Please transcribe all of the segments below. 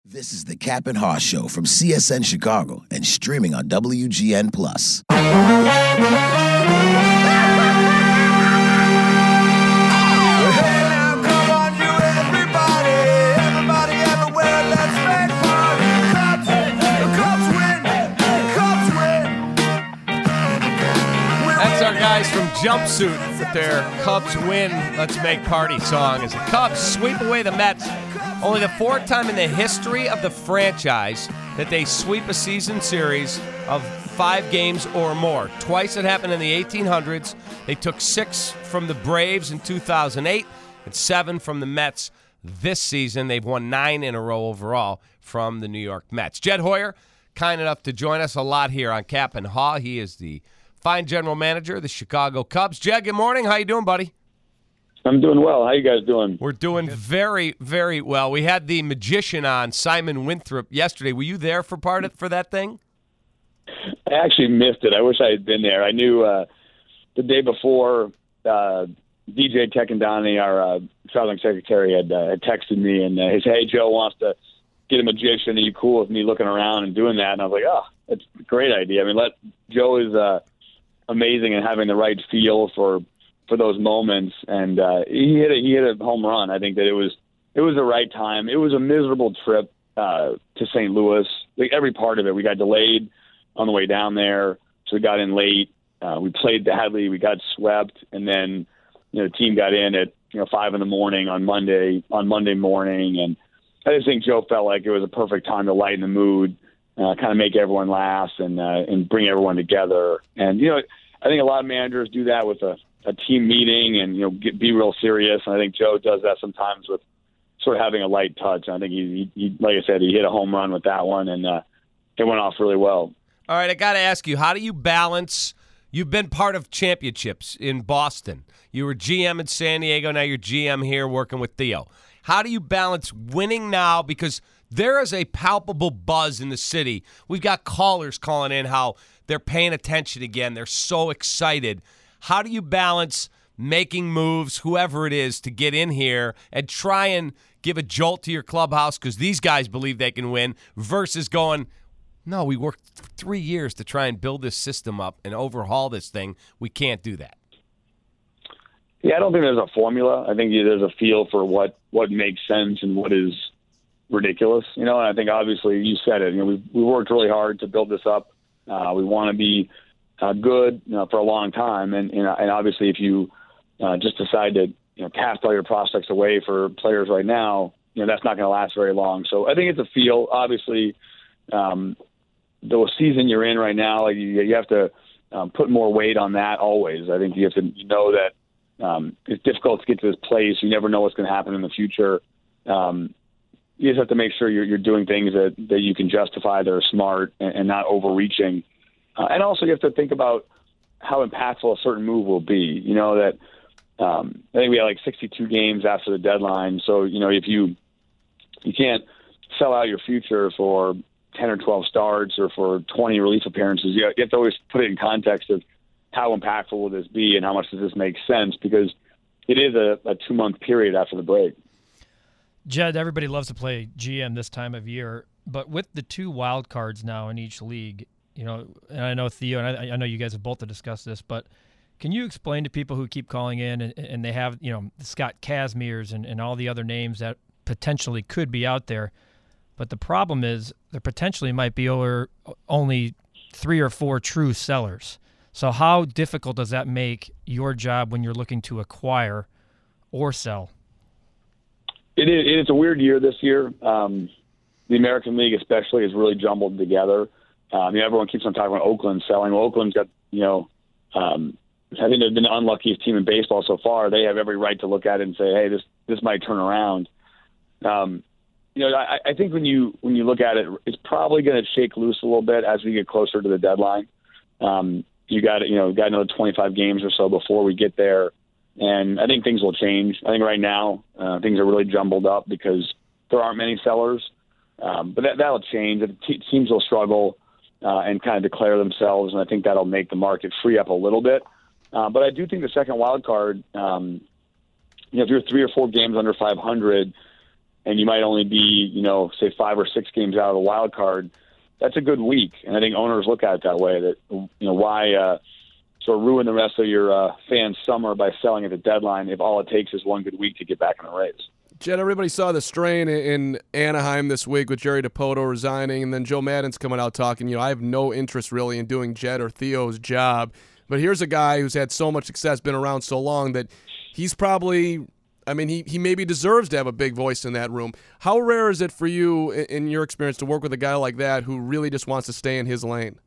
This is the Cap and Haw Show from CSN Chicago and streaming on WGN+. That's our guys from Jumpsuit with their Cubs win, let's make party song as the Cubs sweep away the Mets. Only the fourth time in the history of the franchise that they sweep a season series of 5 games or more. Twice it happened in the 1800s. They took 6 from the Braves in 2008 and 7 from the Mets this season. They've won 9 in a row overall from the New York Mets. Jed Hoyer, kind enough to join us a lot here on Cap and Haw. He is the fine general manager of the Chicago Cubs. Jed, good morning. How you doing, buddy? I'm doing well. How you guys doing? We're doing very, very well. We had the magician on, Simon Winthrop, yesterday. Were you there for that thing? I actually missed it. I wish I had been there. I knew the day before DJ Tekendani, our traveling secretary, had texted me and he said, "Hey, Joe wants to get a magician. Are you cool with me looking around and doing that?" And I was like, "Oh, that's a great idea." I mean, Joe is amazing and having the right feel for those moments, and he hit a home run. I think that it was the right time. It was a miserable trip to St. Louis. Like every part of it, we got delayed on the way down there, so we got in late. We played badly. We got swept, and then the team got in at 5 a.m. on Monday morning, and I just think Joe felt like it was a perfect time to lighten the mood, kind of make everyone laugh and bring everyone together. And I think a lot of managers do that with a team meeting and be real serious. And I think Joe does that sometimes with sort of having a light touch. And I think he like I said, he hit a home run with that one, and it went off really well. All right, I got to ask you, how do you balance? You've been part of championships in Boston. You were GM in San Diego. Now you're GM here working with Theo. How do you balance winning now? Because there is a palpable buzz in the city. We've got callers calling in how they're paying attention again. They're so excited. How do you balance making moves, whoever it is, to get in here and try and give a jolt to your clubhouse because these guys believe they can win versus going, no, we worked 3 years to try and build this system up and overhaul this thing. We can't do that. Yeah, I don't think there's a formula. I think there's a feel for what makes sense and what is ridiculous. And I think obviously you said it. We worked really hard to build this up. We want to be good for a long time, and obviously if you just decide to cast all your prospects away for players right now, that's not going to last very long. So I think it's a feel. Obviously, the season you're in right now, like you have to put more weight on that always. I think you have to know that it's difficult to get to this place. You never know what's going to happen in the future. You just have to make sure you're doing things that you can justify that are smart and not overreaching. And also you have to think about how impactful a certain move will be. I think we had like 62 games after the deadline. So, if you can't sell out your future for 10 or 12 starts or for 20 relief appearances, you have to always put it in context of how impactful will this be and how much does this make sense, because it is a 2-month period after the break. Jed, everybody loves to play GM this time of year, but with the 2 wild cards now in each league, and I know Theo, and I know you guys have both discussed this, but can you explain to people who keep calling in and they have, Scott Kazmirs and all the other names that potentially could be out there, but the problem is there potentially might be only 3 or 4 true sellers. So how difficult does that make your job when you're looking to acquire or sell? It's a weird year this year. The American League especially is really jumbled together. Everyone keeps on talking about Oakland selling. Well, Oakland's got, I think they've been the unluckiest team in baseball so far. They have every right to look at it and say, hey, this might turn around. I think when you look at it, it's probably going to shake loose a little bit as we get closer to the deadline. You got another 25 games or so before we get there. And I think things will change. I think right now things are really jumbled up because there aren't many sellers. But that'll change. Teams will struggle and kind of declare themselves, and I think that'll make the market free up a little bit. But I do think the second wild card, if you're 3 or 4 games under 500 and you might only be, say 5 or 6 games out of the wild card, that's a good week. And I think owners look at it that way, that, why sort of ruin the rest of your fans' summer by selling at the deadline if all it takes is one good week to get back in the race. Jed, everybody saw the strain in Anaheim this week with Jerry DiPoto resigning, and then Joe Maddon's coming out talking, I have no interest really in doing Jed or Theo's job. But here's a guy who's had so much success, been around so long, that he's probably, he maybe deserves to have a big voice in that room. How rare is it for you, in your experience, to work with a guy like that who really just wants to stay in his lane?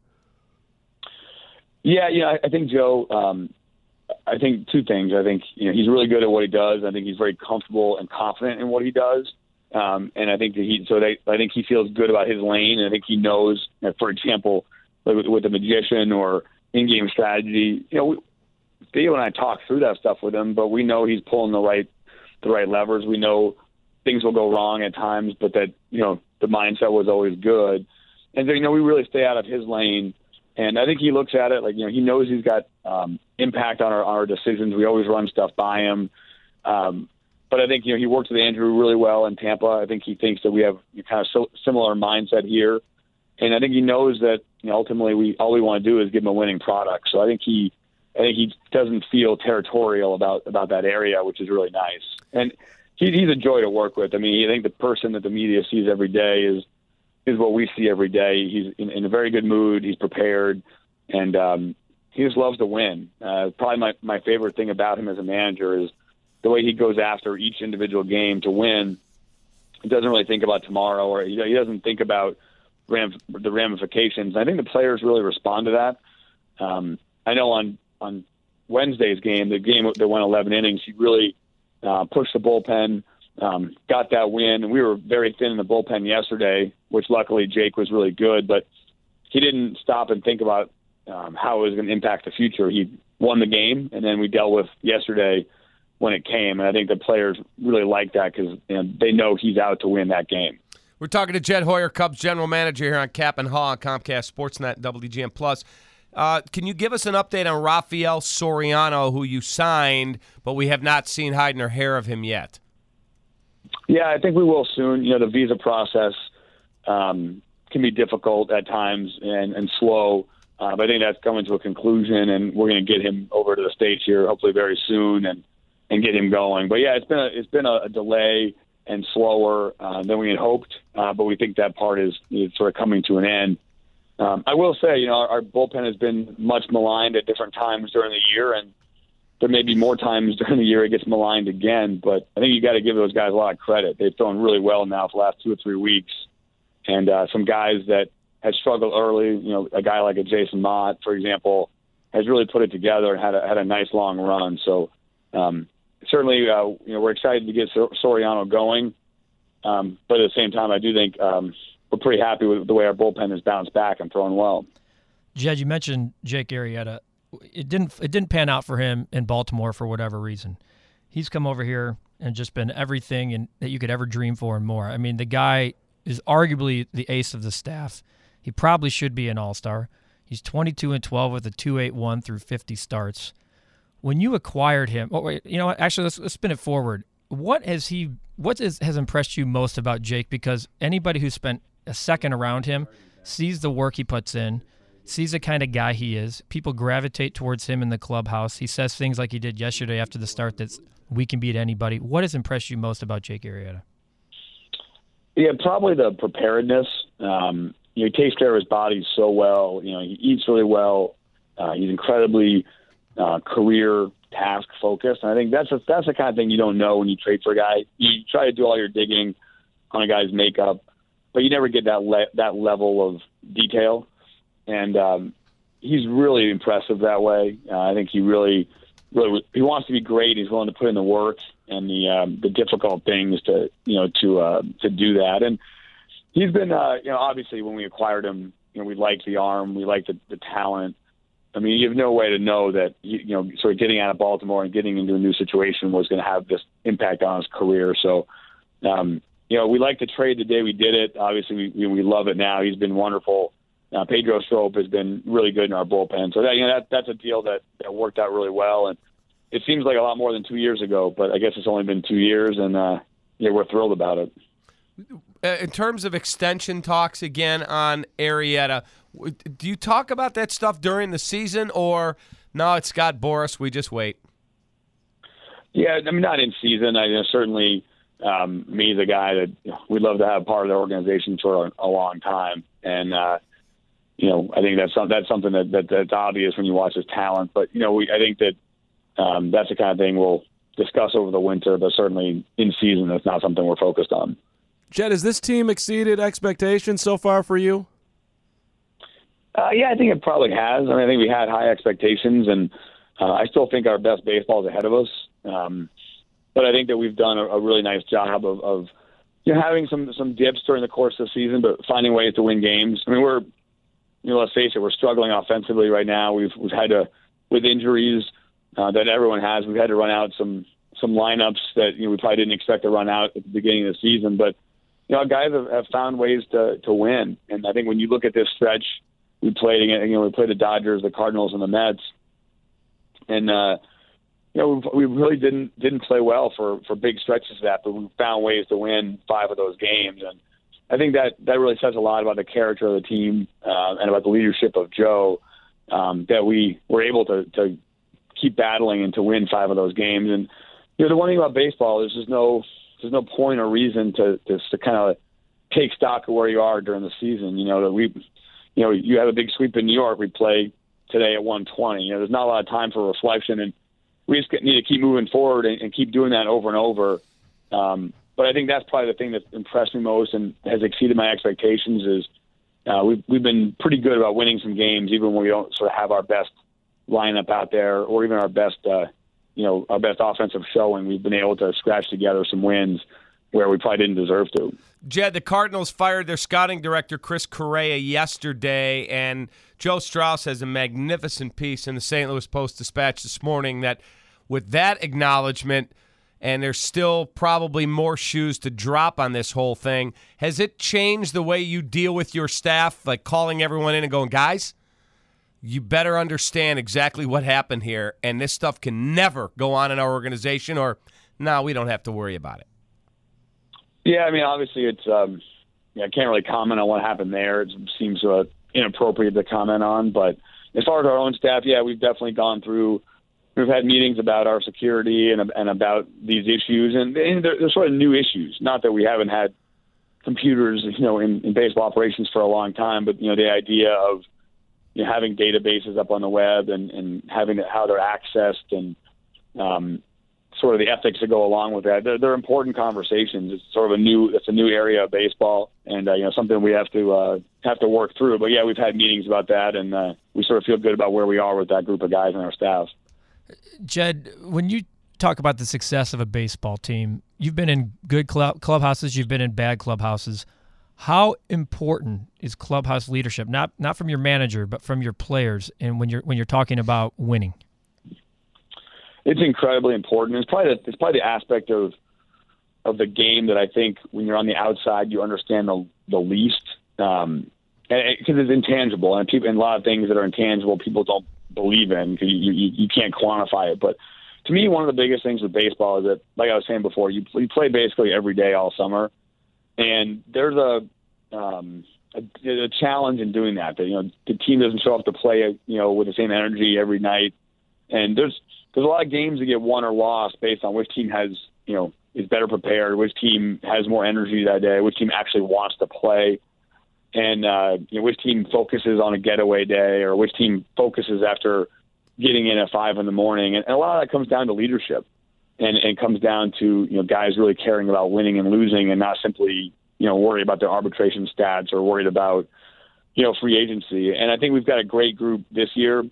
Yeah, I think Joe, I think 2 things. I think he's really good at what he does. I think he's very comfortable and confident in what he does, and I think that I think he feels good about his lane. And I think he knows, for example, with the magician or in-game strategy. Theo and I talk through that stuff with him, but we know he's pulling the right levers. We know things will go wrong at times, but that the mindset was always good, and so we really stay out of his lane. And I think he looks at it like, he knows he's got impact on our decisions. We always run stuff by him. But I think, he works with Andrew really well in Tampa. I think he thinks that we have kind of similar mindset here. And I think he knows that, ultimately all we want to do is give him a winning product. So I think he doesn't feel territorial about that area, which is really nice. And he's a joy to work with. I think the person that the media sees every day is what we see every day. He's in a very good mood. He's prepared, and he just loves to win. Probably my favorite thing about him as a manager is the way he goes after each individual game to win. He doesn't really think about tomorrow, or he doesn't think about the ramifications. I think the players really respond to that. I know on Wednesday's game, the game that went 11 innings, he really pushed the bullpen, got that win. And we were very thin in the bullpen yesterday, which luckily Jake was really good, but he didn't stop and think about how it was going to impact the future. He won the game, and then we dealt with yesterday when it came. And I think the players really like that because they know he's out to win that game. We're talking to Jed Hoyer, Cubs general manager here on Cap and Haw on Comcast Sportsnet and WGN Plus. Can you give us an update on Rafael Soriano, who you signed, but we have not seen hide nor hair of him yet? Yeah, I think we will soon. The visa process can be difficult at times and slow, but I think that's coming to a conclusion, and we're going to get him over to the States here hopefully very soon and get him going. But yeah, it's been a delay and slower than we had hoped, but we think that part is sort of coming to an end. I will say, our bullpen has been much maligned at different times during the year, and there may be more times during the year it gets maligned again, but I think you got to give those guys a lot of credit. They've thrown really well now for the last 2 or 3 weeks, and some guys that had struggled early, a guy like a Jason Mott, for example, has really put it together and had a nice long run. So certainly, we're excited to get Soriano going, but at the same time, I do think we're pretty happy with the way our bullpen has bounced back and thrown well. Jed, you mentioned Jake Arrieta. It didn't pan out for him in Baltimore for whatever reason. He's come over here and just been everything that you could ever dream for and more. The guy is arguably the ace of the staff. He probably should be an all-star. He's 22-12 with a 2.81 through 50 starts. When you acquired him, actually let's spin it forward. What has impressed you most about Jake? Because anybody who spent a second around him sees the work he puts in, sees the kind of guy he is. People gravitate towards him in the clubhouse. He says things like he did yesterday after the start that we can beat anybody. What has impressed you most about Jake Arrieta? Yeah, probably the preparedness. He takes care of his body so well. He eats really well. He's incredibly career task focused. And I think that's the kind of thing you don't know when you trade for a guy. You try to do all your digging on a guy's makeup, but you never get that level of detail. And he's really impressive that way. I think he really he wants to be great. He's willing to put in the work and the difficult things to do that. And he's been obviously when we acquired him, we liked the arm, we liked the talent. You have no way to know that sort of getting out of Baltimore and getting into a new situation was going to have this impact on his career. So we liked the trade the day we did it. Obviously, we love it now. He's been wonderful. Pedro Strop has been really good in our bullpen. So that's a deal that worked out really well. And it seems like a lot more than 2 years ago, but I guess it's only been 2 years, and we're thrilled about it. In terms of extension talks again on Arrieta, do you talk about that stuff during the season, or no, it's Scott Boras, we just wait? Yeah, I mean, not in season. certainly me, the guy that we'd love to have part of the organization for a long time. And, I think that's something that's obvious when you watch his talent. But, I think that that's the kind of thing we'll discuss over the winter, but certainly in season, that's not something we're focused on. Jed, has this team exceeded expectations so far for you? Yeah, I think it probably has. I think we had high expectations, and I still think our best baseball is ahead of us. But I think that we've done a really nice job of having some dips during the course of the season, but finding ways to win games. I mean, let's face it, we're struggling offensively right now. We've had to, with injuries that everyone has, we've had to run out some lineups that we probably didn't expect to run out at the beginning of the season. But guys have found ways to win, and I think when you look at this stretch, we played the Dodgers, the Cardinals, and the Mets, and we really didn't play well for big stretches of that, but we found ways to win 5 of those games, and I think that really says a lot about the character of the team and about the leadership of Joe, that we were able to keep battling and to win 5 of those games. And the one thing about baseball is there's no point or reason to kind of take stock of where you are during the season. You have a big sweep in New York. We play today at 120. There's not a lot of time for reflection, and we just need to keep moving forward and keep doing that over and over. But I think that's probably the thing that impressed me most and has exceeded my expectations is we've been pretty good about winning some games, even when we don't sort of have our best lineup out there or even our best offensive showing. We've been able to scratch together some wins where we probably didn't deserve to. Jed, the Cardinals fired their scouting director, Chris Correa, yesterday, and Joe Strauss has a magnificent piece in the St. Louis Post-Dispatch this morning that with that acknowledgement, and there's still probably more shoes to drop on this whole thing, has it changed the way you deal with your staff, like calling everyone in and going, guys, you better understand exactly what happened here, and this stuff can never go on in our organization, or, no, we don't have to worry about it? Yeah, I mean, obviously it's I can't really comment on what happened there. It seems inappropriate to comment on. But as far as our own staff, yeah, we've definitely gone through. We've had meetings about our security and about these issues, and they're sort of new issues. Not that we haven't had computers, in baseball operations for a long time, but the idea of having databases up on the web and having how they're accessed and sort of the ethics that go along with that. They're important conversations. It's sort of a new area of baseball, and something we have to work through. But yeah, we've had meetings about that, and we sort of feel good about where we are with that group of guys on our staff. Jed, when you talk about the success of a baseball team, you've been in good clubhouses, you've been in bad clubhouses. How important is clubhouse leadership? Not from your manager, but from your players, and when you're talking about winning. It's incredibly important. It's probably the aspect of the game that I think when you're on the outside you understand the least, because it's intangible, and a lot of things that are intangible people don't believe in because you can't quantify it. But to me, one of the biggest things with baseball is that, like I was saying before, you play basically every day all summer, and there's a challenge in doing that. That the team doesn't show up to play with the same energy every night, and there's a lot of games that get won or lost based on which team has, is better prepared, which team has more energy that day, which team actually wants to play, and which team focuses on a getaway day or which team focuses after getting in at 5 a.m. And a lot of that comes down to leadership and comes down to, guys really caring about winning and losing and not simply, worry about their arbitration stats or worried about, free agency. And I think we've got a great group this year.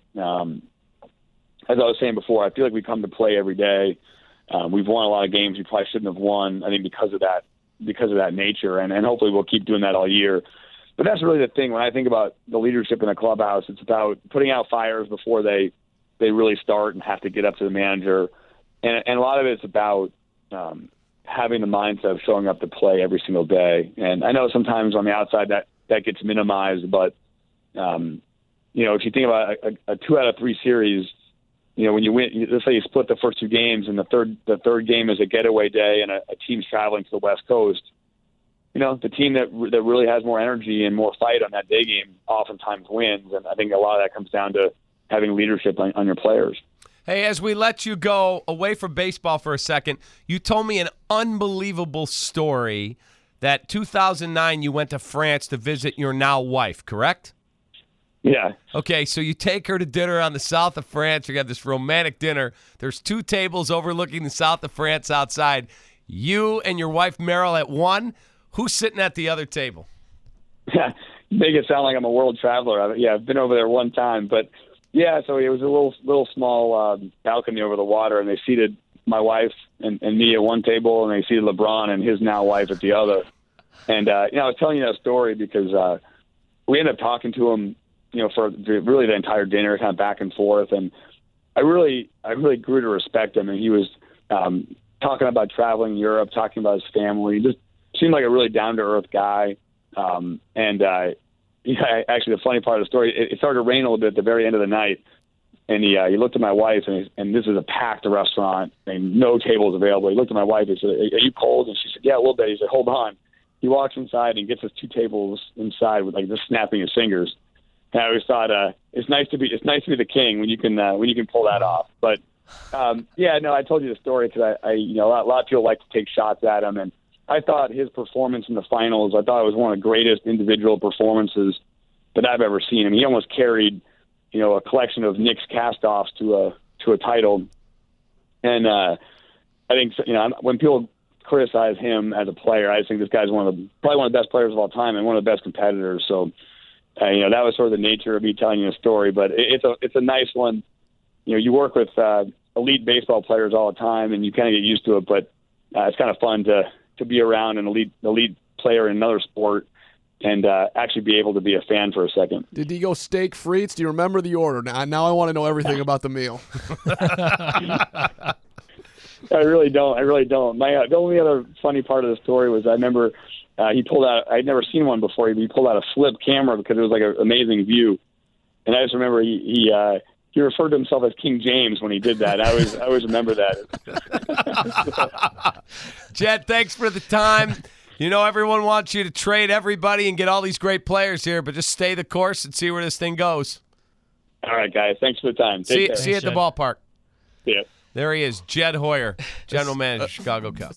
As I was saying before, I feel like we come to play every day. We've won a lot of games we probably shouldn't have won, I think, because of that nature, and hopefully we'll keep doing that all year. But that's really the thing. When I think about the leadership in a clubhouse, it's about putting out fires before they really start and have to get up to the manager. And a lot of it's about having the mindset of showing up to play every single day. And I know sometimes on the outside that gets minimized, but, if you think about a 2 out of 3 series, when you win, let's say you split the first 2 games and the third game is a getaway day and a team's traveling to the West Coast, the team that really has more energy and more fight on that day game oftentimes wins. And I think a lot of that comes down to having leadership on your players. Hey, as we let you go away from baseball for a second, you told me an unbelievable story that 2009 you went to France to visit your now wife, correct? Yeah. Okay, so you take her to dinner on the south of France. You have this romantic dinner. There's 2 tables overlooking the south of France outside. You and your wife, Meryl, at one. Who's sitting at the other table? Yeah, make it sound like I'm a world traveler. I've been over there one time. But, yeah, so it was a little small balcony over the water, and they seated my wife and me at one table, and they seated LeBron and his now wife at the other. And, I was telling you that story because we ended up talking to him, for really the entire dinner, kind of back and forth. And I really grew to respect him. And he was talking about traveling Europe, talking about his family. He just seemed like a really down-to-earth guy. Actually, the funny part of the story, it started to rain a little bit at the very end of the night. And he looked at my wife, and this is a packed restaurant, and no tables available. He looked at my wife and said, "Are you cold?" And she said, "Yeah, a little bit." He said, "Hold on." He walks inside and gets us 2 tables inside with just snapping his fingers. And I always thought it's nice to be the king when you can pull that off. But I told you the story because a lot of people like to take shots at him, and I thought his performance in the finals, I thought it was one of the greatest individual performances that I've ever seen. I mean, he almost carried a collection of Knicks cast-offs to a title. And I think when people criticize him as a player, I just think this guy's probably one of the best players of all time and one of the best competitors. So. That was sort of the nature of me telling you a story, but it's a nice one. You work with elite baseball players all the time, and you kind of get used to it. But it's kind of fun to be around an elite player in another sport and actually be able to be a fan for a second. Did he go steak frites? Do you remember the order? Now I want to know everything about the meal. I really don't. The only other funny part of the story was I remember. He pulled out. I'd never seen one before. He pulled out a flip camera because it was like an amazing view. And I just remember he referred to himself as King James when he did that. I always remember that. Jed, thanks for the time. Everyone wants you to trade everybody and get all these great players here, but just stay the course and see where this thing goes. All right, guys. Thanks for the time. See you at the ballpark. See ya. There he is, Jed Hoyer, general manager, Chicago Cubs.